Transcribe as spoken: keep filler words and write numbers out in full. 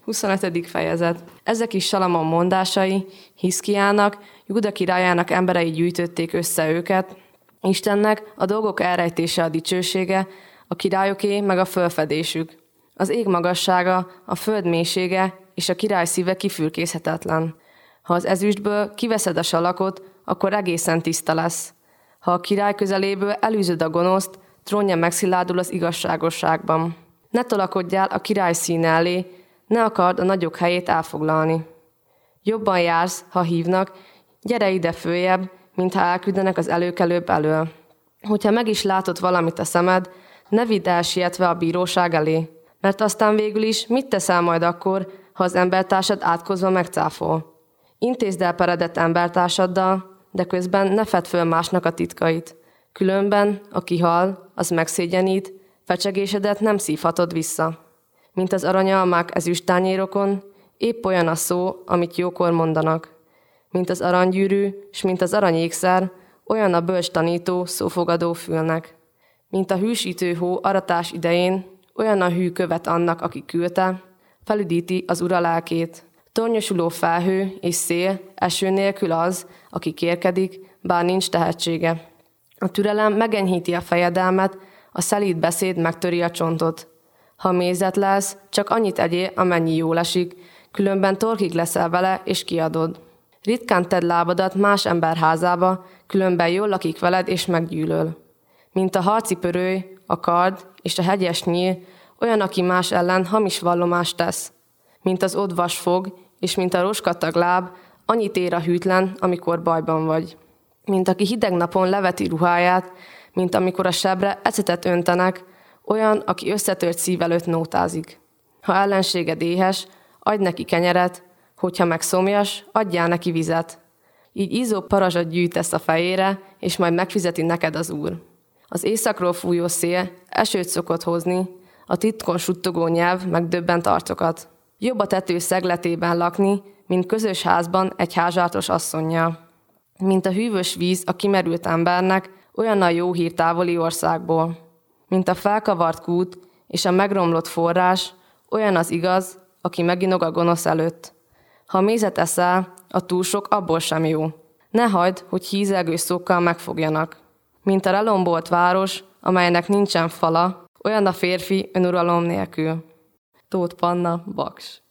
huszonötödik fejezet. Ezek is Salamon mondásai, Hiszkiának, Júda királyának emberei gyűjtötték össze őket. Istennek a dolgok elrejtése a dicsősége, a királyoké meg a fölfedésük. Az ég magassága, a föld mélysége és a király szíve kifürkészhetetlen. Ha az ezüstből kiveszed a salakot, akkor egészen tiszta lesz. Ha a király közeléből elűzöd a gonoszt, trónja megszilárdul az igazságosságban. Ne tolakodjál a király színe elé, ne akard a nagyok helyét elfoglalni. Jobban jársz, ha hívnak, gyere ide följebb, mintha elküldenek az előkelőbb elől. Hogyha meg is látod valamit a szemed, ne vidd el sietve a bíróság elé, mert aztán végül is mit teszel majd akkor, ha az embertársad átkozva megcáfol. Intézd el peredet embertársaddal, de közben ne fedd föl másnak a titkait. Különben, aki hal, az megszégyenít, fecsegésedet nem szívhatod vissza. Mint az aranyalmák ezüsttányérokon, épp olyan a szó, amit jókor mondanak. Mint az aranygyűrű, s mint az aranyékszer, olyan a bölcs tanító szófogadó fülnek. Mint a hűsítő hó aratás idején, olyan a hű követ annak, aki küldte, felüdíti az ura lelkét. Tornyosuló felhő és szél, eső nélkül az, aki kérkedik, bár nincs tehetsége. A türelem megenyhíti a fejedelmet, a szelíd beszéd megtöri a csontot. Ha mézet lesz, csak annyit egyél, amennyi jól esik, különben torkig leszel vele, és kiadod. Ritkán tedd lábadat más ember házába, különben jól lakik veled, és meggyűlöl. Mint a harci pörőly, a kard és a hegyes nyíl, olyan, aki más ellen hamis vallomást tesz. Mint az odvas fog, és mint a roskadtag láb, annyit ér a hűtlen, amikor bajban vagy. Mint aki hideg napon leveti ruháját, mint amikor a sebre ecetet öntenek, olyan, aki összetört szív előtt nótázik. Ha ellenséged éhes, adj neki kenyeret, hogyha meg szomjas, adjál neki vizet. Így ízó parazsat gyűjtesz a fejére, és majd megfizeti neked az Úr. Az északról fújó szél esőt szokott hozni, a titkon suttogó nyelv megdöbbent arcokat. Jobb a tető szegletében lakni, mint közös házban egy házsártos asszonnyal. Mint a hűvös víz a kimerült embernek, olyan a jó hír távoli országból. Mint a felkavart kút és a megromlott forrás, olyan az igaz, aki meginog a gonosz előtt. Ha mézet eszel, a túl sok abból sem jó. Ne hagyd, hogy hízelgő szókkal megfogjanak. Mint a lelombolt város, amelynek nincsen fala, olyan a férfi önuralom nélkül. Tóth Panna, Baks.